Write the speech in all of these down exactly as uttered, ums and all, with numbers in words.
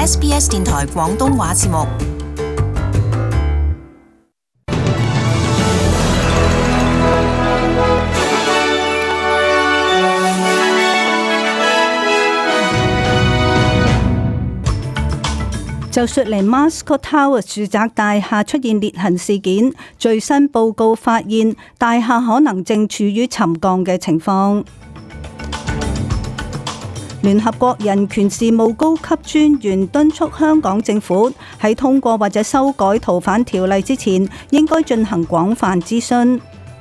S B S 電台廣東話節目。 就雪梨 Mascot Tower 住宅大廈出現裂痕事件，最新報告發現大廈可能正處於沉降嘅情況。聯合國人權事務高級專員敦促香港政府喺通過或者修改逃犯條例之前，應該進行廣泛諮詢。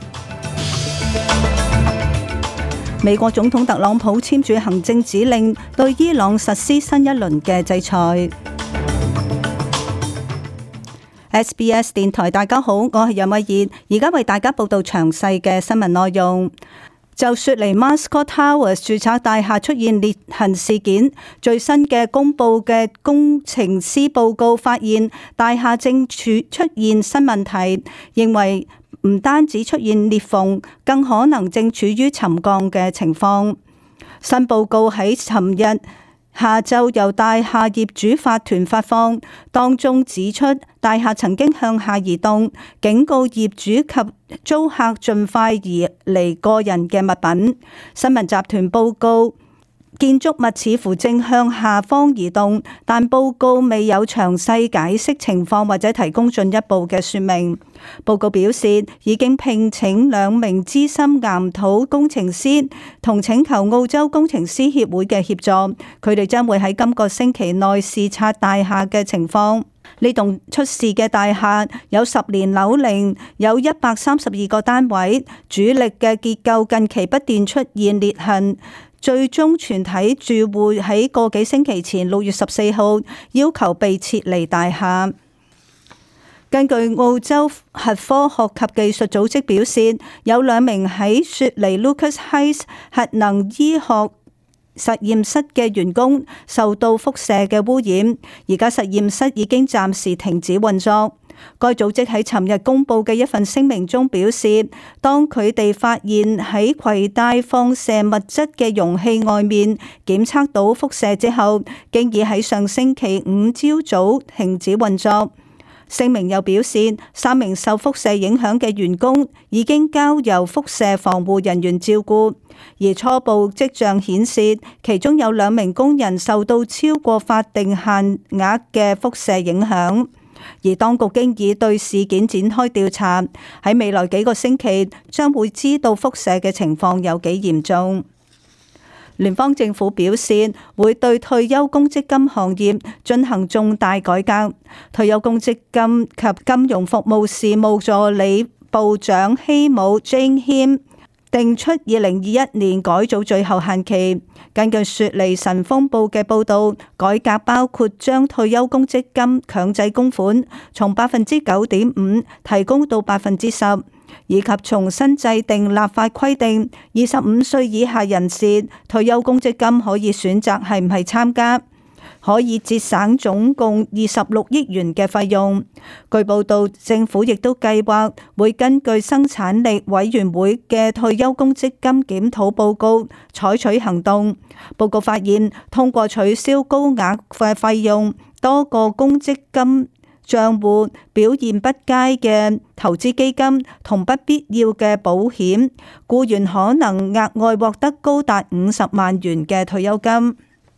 美國總統特朗普簽署行政指令，對伊朗實施新一輪嘅制裁。S B S 電台，大家好，我係任慧儀，而家為大家報道詳細嘅新聞內容。就雪梨 Mascot Tower 住宅大廈出現裂痕事件，最新嘅公布嘅工程師報告發現，大廈正處出現新問題，認為唔單止出現裂縫，更可能正處於沉降嘅情況。新報告喺尋日下晝由大廈業主法團發放，當中指出大廈曾經向下移動，警告業主及租客盡快移離個人嘅物品。新聞集團報告，建築物似乎正向下方移動，但報告未有詳細解釋情況或者提供進一步嘅說明。報告表示，已經聘請兩名資深岩土工程師，同請求澳洲工程師協會嘅協助，佢哋將會喺今個星期內視察大廈嘅情況。呢棟出事嘅大廈有十年樓齡，有一百三十二個單位，主力嘅結構近期不斷出現裂痕。最終全體住戶喺個幾星期前六月十四號要求被撤離大廈。根據澳洲核科學及技術組織表示，有兩名喺雪梨 Lucas Heights 核能醫學實驗室嘅員工受到輻射嘅污染，而家實驗室已經暫時停止運作。該組織喺尋日公佈嘅一份聲明中表示，當佢哋發現喺攜帶放射物質嘅容器外面檢測到輻射之後，經已喺上星期五朝早停止運作。聲明又表示，三名受輻射影響嘅員工已經交由輻射防護人員照顧，而初步跡象顯示，其中有兩名工人受到超過法定限額嘅輻射影響。而當局經已對事件展開調查，喺未來幾個星期將會知道輻射嘅情況有幾嚴重。聯邦政府表示會對退休公積金行業進行重大改革。退休公積金及金融服務事務助理部長希姆 Jane Him 定出二零二一年改組最後限期。根據雪梨晨鋒報嘅報導，改革包括將退休公積金強制供款從百分之九點五提高到百分之十，以及重新制定立法規定，二十五歲以下人士退休公積金可以選擇係唔係參加，可以節省總共二十六億元嘅費用。據報道，政府亦都計劃會根據生產力委員會嘅退休公積金檢討報告採取行動。報告發現，通過取消高額嘅費用，多個公積金賬戶表現不佳嘅投資基金同不必要嘅保險，僱員可能額外獲得高達五十萬元嘅退休金。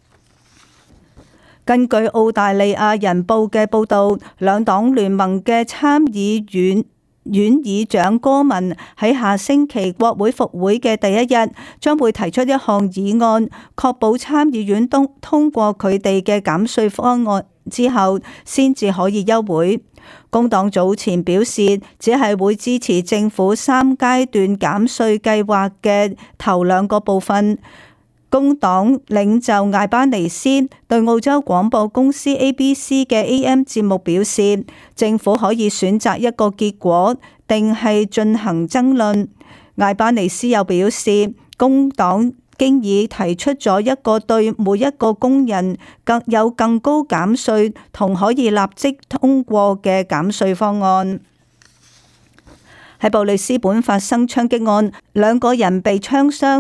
根據澳大利亞人報嘅報導，兩黨聯盟嘅參議院院議長戈文喺下星期國會復會嘅第一日，將會提出一項議案，確保參議院通通過佢哋嘅減稅方案之後，先至可以休會。工黨早前表示，只係會支持政府三階段減稅計劃嘅頭兩個部分。工黨領袖艾巴尼斯對澳洲廣播公司 A B C 嘅 A M 節目表示，政府可以選擇一個結果，定係進行爭論。艾巴尼斯又表示，工黨經已提出咗一個對每一個工人更有更高減稅同可以立即通過嘅減稅方案。喺布里斯本發生槍擊案，兩個人被槍傷。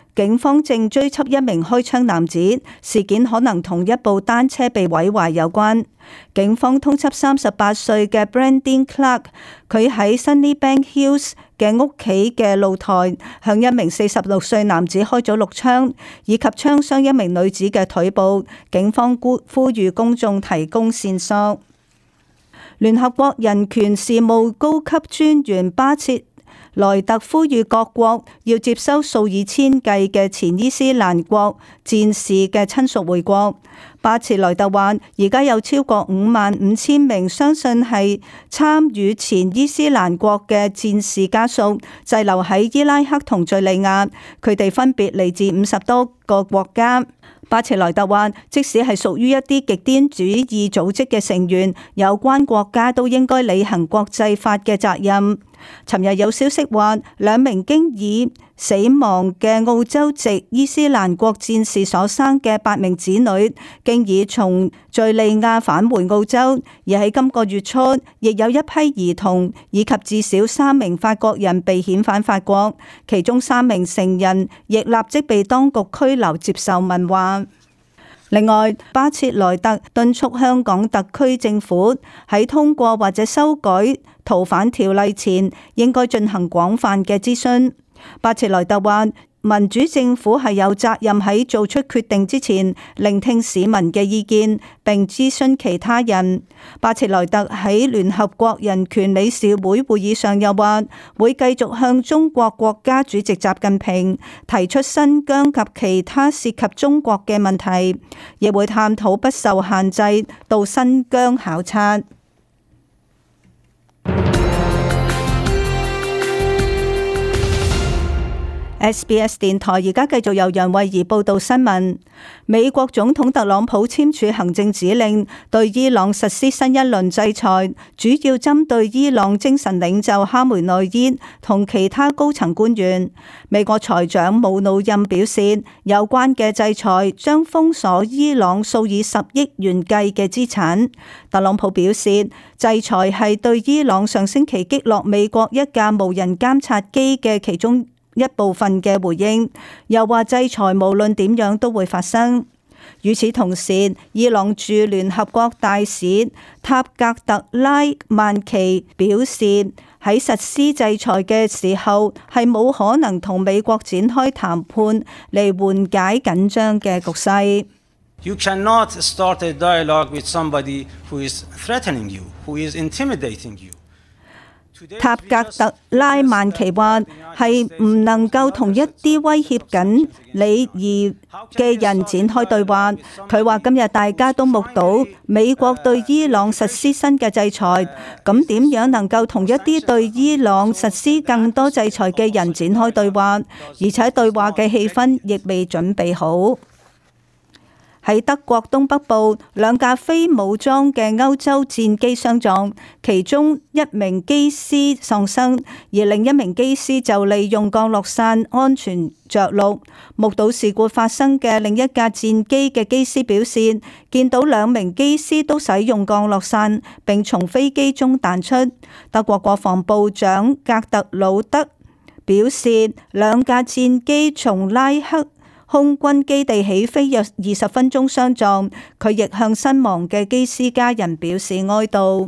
警方正追緝一名開槍男子，事件可能同一部單車被毀壞有關。警方通緝三十八歲嘅 Brandon Clark， 佢喺 Sunnybank Hills 嘅屋企嘅露台向一名四十六歲男子開咗六槍，以及槍傷一名女子嘅腿部。警方呼呼籲公眾提供線索。聯合國人權事務高級專員巴切萊特呼籲各國要接收數以千計嘅前伊斯蘭國戰士嘅親屬回國。巴切萊特話：而家有超過五萬五千名相信係參與前伊斯蘭國嘅戰士家屬滯留喺伊拉克同敘利亞，佢哋分別嚟自五十多個國家。巴切萊特話：即使係屬於一啲極端主義組織嘅成員，有關國家都應該履行國際法嘅責任。尋日有消息話，兩名經已死亡嘅澳洲籍伊斯蘭國戰士所生嘅八名子女，經已從敘利亞返回澳洲，而喺今個月初，亦有一批兒童以及至少三名法國人被遣返法國，其中三名成人亦立即被當局拘留接受問話。另外，巴切萊特敦促香港特區政府喺通過或者修改逃犯條例前，應該進行廣泛嘅諮詢。巴切萊特話：民主政府係有責任喺做出決定之前，聆聽市民嘅意見，並諮詢其他人。巴切萊特喺聯合國人權理事會會議上又話，會繼續向中國國家主席習近平提出新疆及其他涉及中國嘅問題，亦會探討不受限制到新疆考察。S B S 電台而家繼續由楊慧儀報道新聞。美國總統特朗普簽署行政指令，對伊朗實施新一輪制裁，主要針對伊朗精神領袖哈梅內伊同其他高層官員。美國財長姆努欽表示，有關嘅制裁將封鎖伊朗數以十億元計嘅資產。特朗普表示，制裁係對伊朗上星期擊落美國一架無人監察機嘅其中一部分嘅回應，又話制裁無論點樣都會發生。與此同時，伊朗駐聯合國大使塔格特拉曼奇表示，喺實施制裁嘅時候係冇可能同美國展開談判嚟緩解緊張嘅局勢。 You cannot start a dialogue with somebody who is threatening you, who is intimidating you. 塔格特拉曼奇話係唔能夠同一啲威脅緊你而嘅人展開對話。佢話今日大家都目睹美國對伊朗實施新嘅制裁，咁點樣能夠同一啲對伊朗實施更多制裁嘅人展開對話？而且對話嘅氣氛亦未準備好。喺德國東北部，兩架非武裝嘅歐洲戰機相撞，其中一名機師喪生，而另一名機師就利用降落傘安全着陸。目睹事故發生嘅另一架戰機嘅機師表示，見到兩名機師都使用降落傘，並從飛機中彈出。德國國防部長格特魯德表示，兩架戰機從拉克空軍基地起飛約二十分鐘相撞，佢亦向身亡嘅機師家人表示哀悼。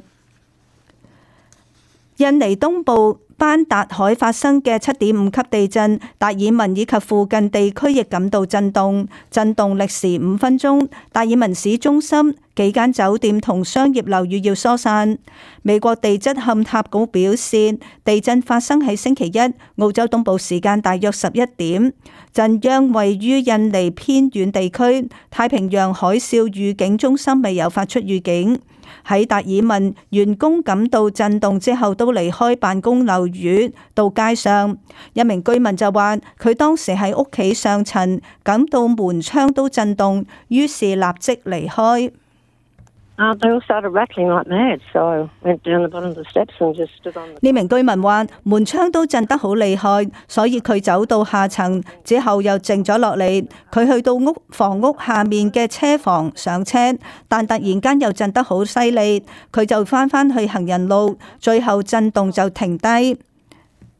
印尼東部班達海發生嘅七點五級地震，達爾文以及附近地區亦感到震動，震動歷時五分鐘。達爾文市中心幾間酒店同商業樓宇要疏散。美國地質勘探局表示，地震發生喺星期一澳洲東部時間大約十一點，震央位於印尼偏遠地區，太平洋海嘯預警中心未有發出預警。喺達爾文，員工感到震動之後都離開辦公樓宇到街上。一名居民就話，佢當時喺屋企上層感到門窗都震動，於是立即離開。呢名居民話，門窗都震得好厲害，所以佢走到下層之後又靜咗落嚟。佢去到屋房屋下面嘅車房上車，但突然間又震得好犀利，佢就翻返去行人路，最後震動就停低。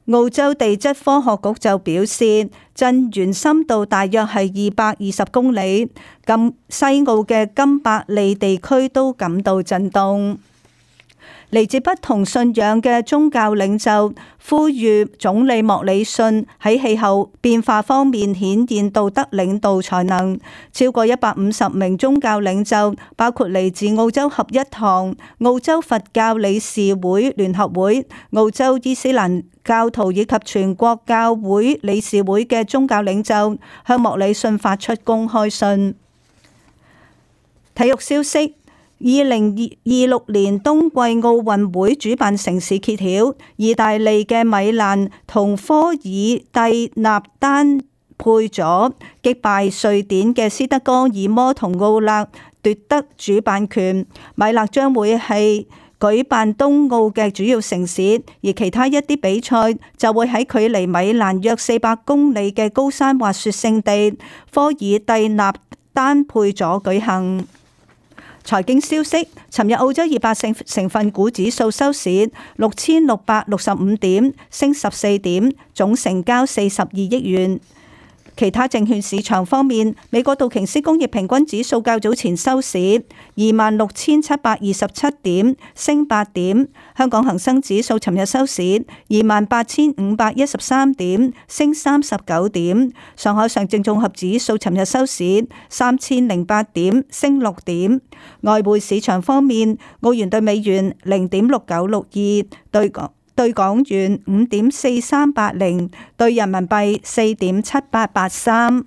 澳洲地質科學局就表示，震源深度大約係二百二十公里，咁西澳嘅金伯利地區都感到震動。嚟自不同信仰嘅宗教領袖呼籲總理莫里遜喺氣候變化方面顯現道德領導才能。超過一百五十名宗教領袖，包括嚟自澳洲合一堂、澳洲佛教理事會聯合會、澳洲伊斯蘭教徒以及全國教會理事會嘅宗教領袖，向莫里遜發出公開信。體育消息。二零二六年冬季奧運會主辦城市揭曉，意大利嘅米蘭同科爾蒂納丹佩佐擊敗瑞典嘅斯德哥爾摩同奧勒，奪得主辦權。米蘭將會係舉辦冬奧嘅主要城市，而其他一啲比賽就會喺距離米蘭約四百公里嘅高山滑雪勝地科爾蒂納丹佩佐舉行。財經消息，尋日澳洲二百成成分股指數收市六千六百六十五點，升十四點，總成交四十二億元。其他證券市場方面，美國道瓊斯工業平均指數較早前收市二萬六千七百二十七點，升八點。香港恒生指數尋日收市二萬八千五百一十三點，升三十九點。上海上證綜合指數尋日收市三千零八點，升六點。外匯市場方面，澳元對美元零點六九六二對港。對港元五點四三八零，對人民幣四點七八八三。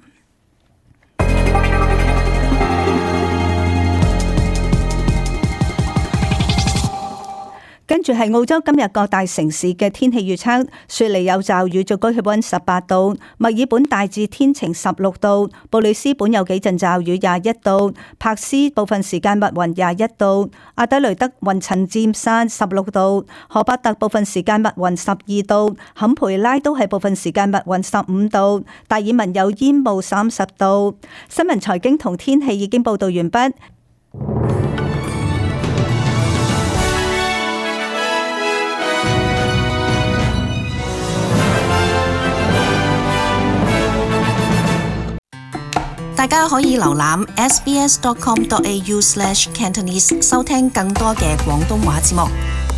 跟住係澳洲今日各大城市嘅天氣預測：雪梨有驟雨，最高氣溫十八度；墨爾本大致天晴十六度；布里斯本有幾陣驟雨廿一度；柏斯部分時間密雲廿一度；阿德雷德雲層漸散十六度；荷伯特部分時間密雲十二度；坎培拉都係部分時間密雲十五度；達爾文有煙霧三十度。新聞財經同天氣已經報道完畢。 大家可以瀏覽 s b s dot com dot a u slash cantonese 收聽更多嘅廣東話節目。